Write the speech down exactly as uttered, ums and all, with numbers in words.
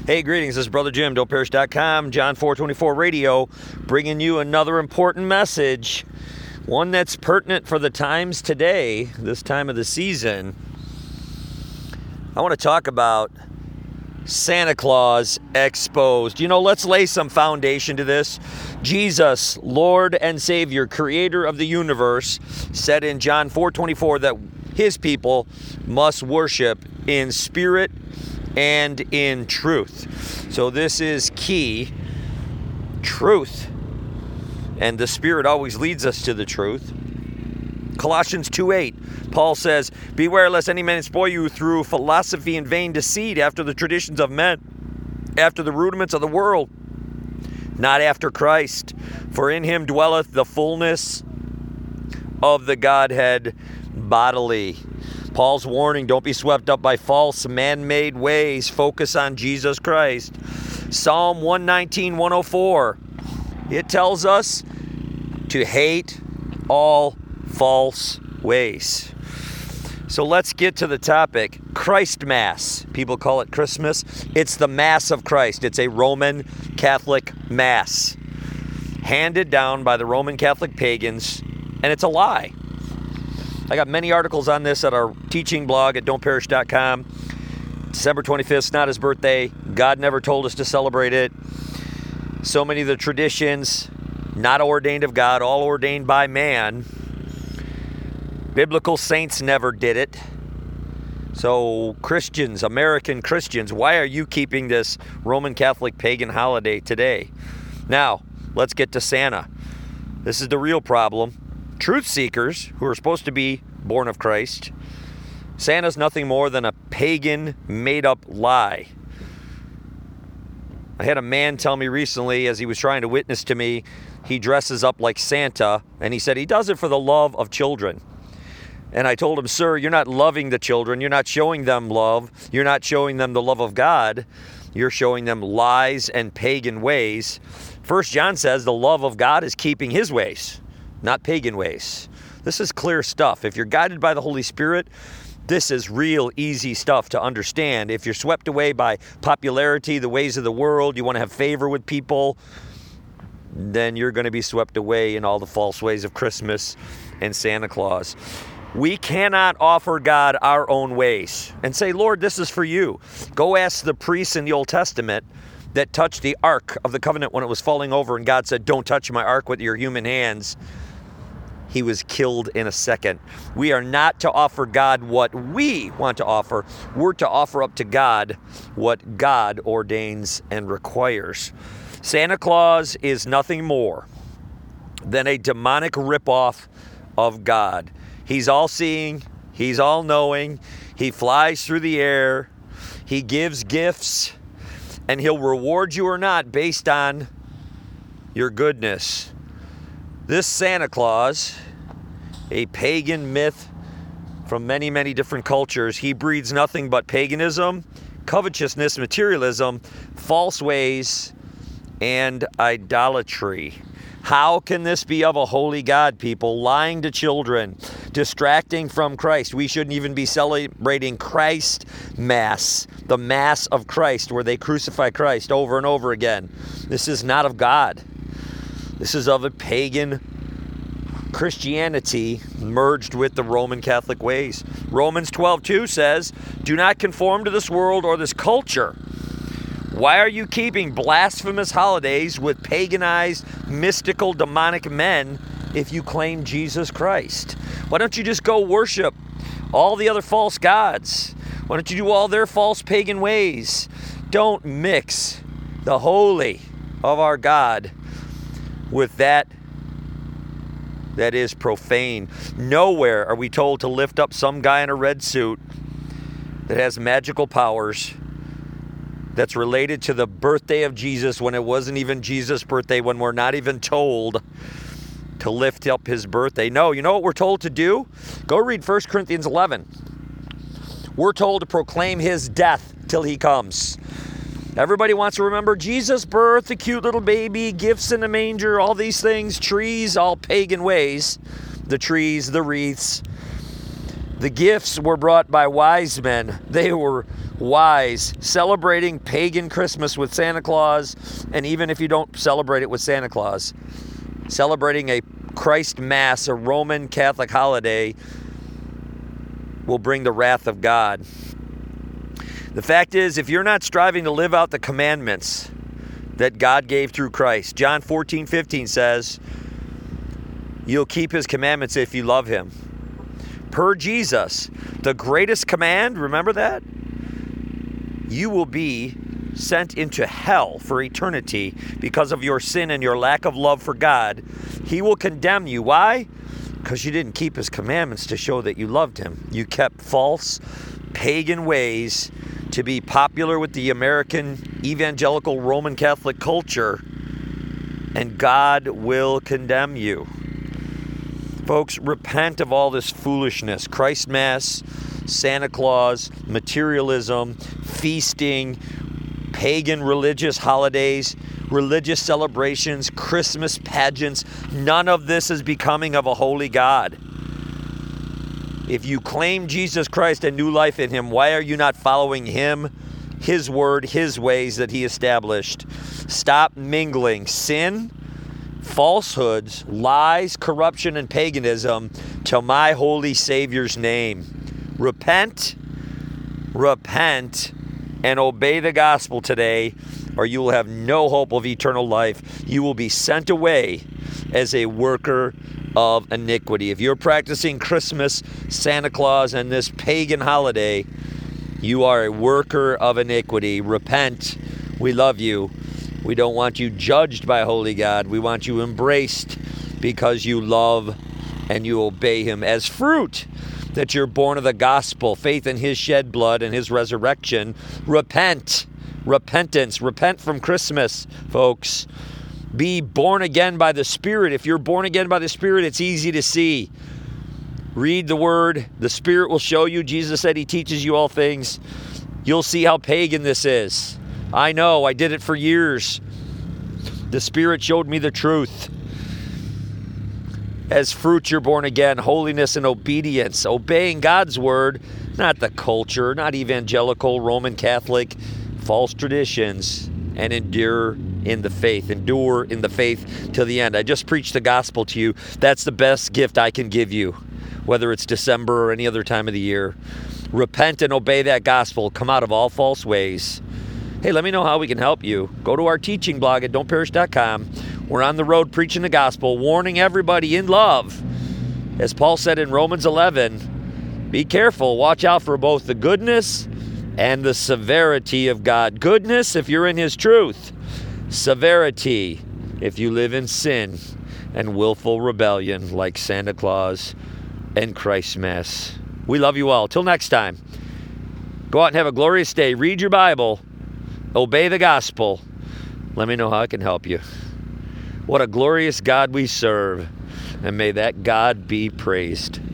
Hey, greetings. This is Brother Jim, don't perish dot com, John four twenty-four Radio, bringing you another important message, one that's pertinent for the times today, this time of the season. I want to talk about Santa Claus exposed. You know, let's lay some foundation to this. Jesus, Lord and Savior, creator of the universe, said in John four twenty-four that his people must worship in spirit and in truth. So this is key. Truth. And the Spirit always leads us to the truth. Colossians two eight, Paul says, "Beware lest any man spoil you through philosophy and vain deceit, after the traditions of men, after the rudiments of the world, not after Christ. For in him dwelleth the fullness of the Godhead bodily." Paul's warning, don't be swept up by false man-made ways. Focus on Jesus Christ. Psalm one nineteen, one oh four, it tells us to hate all false ways. So let's get to the topic. Christ Mass. People call it Christmas. It's the Mass of Christ. It's a Roman Catholic Mass handed down by the Roman Catholic pagans, and it's a lie. I got many articles on this at our teaching blog at don't perish dot com. December twenty-fifth is not his birthday. God never told us to celebrate it. So many of the traditions, not ordained of God, all ordained by man. Biblical saints never did it. So Christians, American Christians, why are you keeping this Roman Catholic pagan holiday today? Now, let's get to Santa. This is the real problem. Truth seekers, who are supposed to be born of Christ, Santa's nothing more than a pagan, made-up lie. I had a man tell me recently, as he was trying to witness to me, he dresses up like Santa, and he said he does it for the love of children. And I told him, sir, you're not loving the children. You're not showing them love. You're not showing them the love of God. You're showing them lies and pagan ways. First John says the love of God is keeping his ways, not pagan ways. This is clear stuff. If you're guided by the Holy Spirit, this is real easy stuff to understand. If you're swept away by popularity, the ways of the world, you want to have favor with people, then you're going to be swept away in all the false ways of Christmas and Santa Claus. We cannot offer God our own ways and say, Lord, this is for you. Go ask the priests in the Old Testament that touched the Ark of the Covenant when it was falling over, and God said, don't touch my Ark with your human hands. He was killed in a second. We are not to offer God what we want to offer. We're to offer up to God what God ordains and requires. Santa Claus is nothing more than a demonic ripoff of God. He's all-seeing. He's all-knowing. He flies through the air. He gives gifts. And he'll reward you or not based on your goodness. This Santa Claus, a pagan myth from many, many different cultures, he breeds nothing but paganism, covetousness, materialism, false ways, and idolatry. How can this be of a holy God, people? Lying to children, distracting from Christ. We shouldn't even be celebrating Christ Mass, the Mass of Christ, where they crucify Christ over and over again. This is not of God. This is of a pagan Christianity merged with the Roman Catholic ways. Romans twelve two says, do not conform to this world or this culture. Why are you keeping blasphemous holidays with paganized, mystical, demonic men if you claim Jesus Christ? Why don't you just go worship all the other false gods? Why don't you do all their false pagan ways? Don't mix the holy of our God with that that is profane. Nowhere are we told to lift up some guy in a red suit that has magical powers that's related to the birthday of Jesus when it wasn't even Jesus' birthday, when we're not even told to lift up his birthday. No, you know what we're told to do? Go read First Corinthians eleven. We're told to proclaim his death till he comes. Everybody wants to remember Jesus' birth, the cute little baby, gifts in the manger, all these things, trees, all pagan ways. The trees, the wreaths. The gifts were brought by wise men. They were wise, celebrating pagan Christmas with Santa Claus, and even if you don't celebrate it with Santa Claus, celebrating a Christ Mass, a Roman Catholic holiday, will bring the wrath of God. The fact is, if you're not striving to live out the commandments that God gave through Christ, John fourteen fifteen says, you'll keep his commandments if you love him. Per Jesus, the greatest command, remember that? You will be sent into hell for eternity because of your sin and your lack of love for God. He will condemn you. Why? Because you didn't keep his commandments to show that you loved him. You kept false, pagan ways to be popular with the American evangelical Roman Catholic culture, and God will condemn you. Folks, repent of all this foolishness. Christ Mass, Santa Claus, materialism, feasting, pagan religious holidays, religious celebrations, Christmas pageants. None of this is becoming of a holy God. If you claim Jesus Christ and new life in him, why are you not following him, his word, his ways that he established? Stop mingling sin, falsehoods, lies, corruption, and paganism to my holy Savior's name. Repent, repent, and obey the gospel today, or you will have no hope of eternal life. You will be sent away as a worker of iniquity. If you're practicing Christmas, Santa Claus, and this pagan holiday, you are a worker of iniquity. Repent. We love you. We don't want you judged by holy God. We want you embraced because you love and you obey him as fruit that you're born of the gospel, faith in his shed blood and his resurrection. Repent. Repentance. Repent from Christmas, folks. Be born again by the Spirit. If you're born again by the Spirit, it's easy to see. Read the Word. The Spirit will show you. Jesus said he teaches you all things. You'll see how pagan this is. I know. I did it for years. The Spirit showed me the truth. As fruit, you're born again. Holiness and obedience. Obeying God's Word, not the culture, not evangelical, Roman Catholic, false traditions, and endure in the faith. Endure in the faith till the end. I just preached the gospel to you. That's the best gift I can give you, whether it's December or any other time of the year. Repent and obey that gospel. Come out of all false ways. Hey, let me know how we can help you. Go to our teaching blog at don't perish dot com. We're on the road preaching the gospel, warning everybody in love. As Paul said in Romans eleven, be careful. Watch out for both the goodness and the severity of God. Goodness if you're in his truth. Severity if you live in sin and willful rebellion like Santa Claus and Christ Mass. We love you all. Till next time, go out and have a glorious day. Read your Bible. Obey the gospel. Let me know how I can help you. What a glorious God we serve. And may that God be praised.